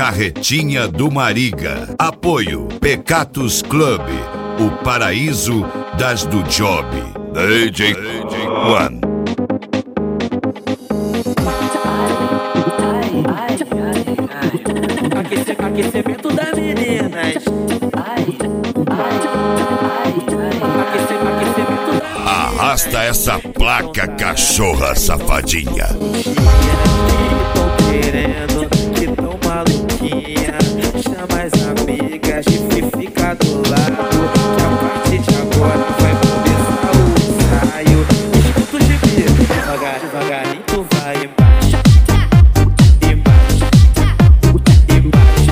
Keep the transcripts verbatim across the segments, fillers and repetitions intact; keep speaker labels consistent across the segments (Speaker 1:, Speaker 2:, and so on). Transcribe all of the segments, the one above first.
Speaker 1: Carretinha do Mariga. Apoio Pecatus Club, o paraíso das do job. D J One.
Speaker 2: Aquecimento das meninas.
Speaker 1: Arrasta essa placa, cachorra safadinha.
Speaker 2: Tão querendo, que tão maluquinha. Chama as amigas e fica do lado. Que a partir de agora vai começar o ensaio. Escuta o gibi, devagar, devagarinho tu vai embaixo. Embaixo, embaixo,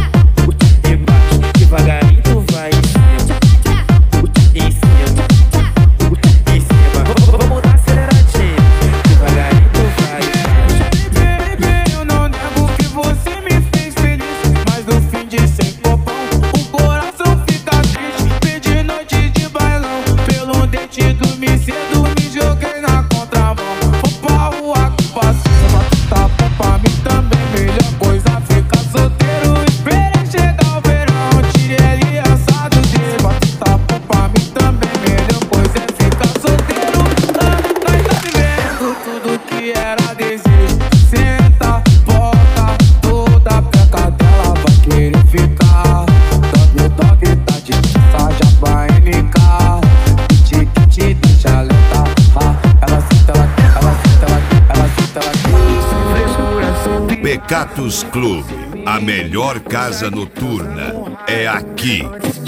Speaker 2: embaixo. Devagarinho tu vai em cima. Em cima, em cima. Vamos dar aceleradinho. Devagarinho tu vai embaixo.
Speaker 3: Baby, eu não nego que você me fez feliz, mas no fim de sem copão o coração fica triste. Perdi noite de bailão, pelo dente dormi cedo, me joguei na contramão. Vou pra rua com paciência, tá bom pra mim também. Melhor coisa ficar solteiro, esperei chegar o verão, tirei aliançado dele. Tá bom pra mim também, melhor coisa é ficar solteiro. Ah, nós tá vivendo tudo que era desejo. Senta, bota, toda peca dela vai querer ficar. Dog, dog, tá de saja pra M K. Kit, kit, deixa lenta. Ah, ela senta, ela quer, ela senta, ela quer, ela senta, ela quer. Sem frescura, sem
Speaker 1: Pecatus Club, a melhor casa noturna é aqui.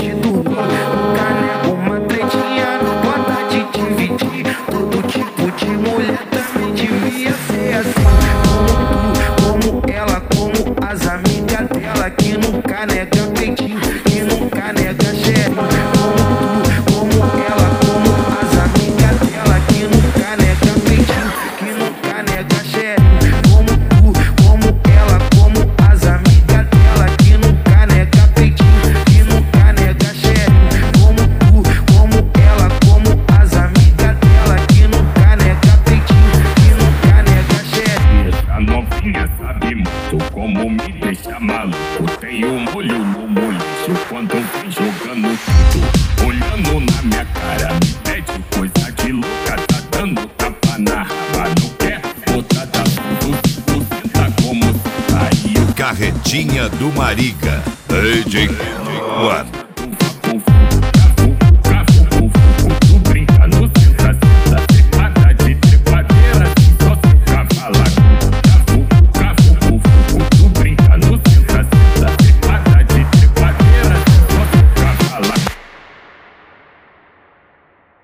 Speaker 2: Caneco, uma tretinha, bota de dividir. Todo tipo de mulher também devia ser assim. Como tu, como ela, como as amigas dela, que nunca nega peitinho, que nunca nega xereca. Como tu, como ela, como as amigas dela, que nunca nega peitinho, que nunca nega xereca. Como tu, como ela, como as amigas dela, que nunca nega peitinho, que nunca nega xereca. Como tu, como ela, como as amigas dela, que nunca nega peitinho, que nunca nega xereca.
Speaker 4: A novinha sabe muito como me deixa maluco. Tem um molho no molho quando vem jogando tudo. Olhando na minha cara, me pede coisa de louca. Tá dando tapa na raba, não quer botar da tudo. Tu senta como tu tá aí.
Speaker 1: Carretinha do Mariga. D J One.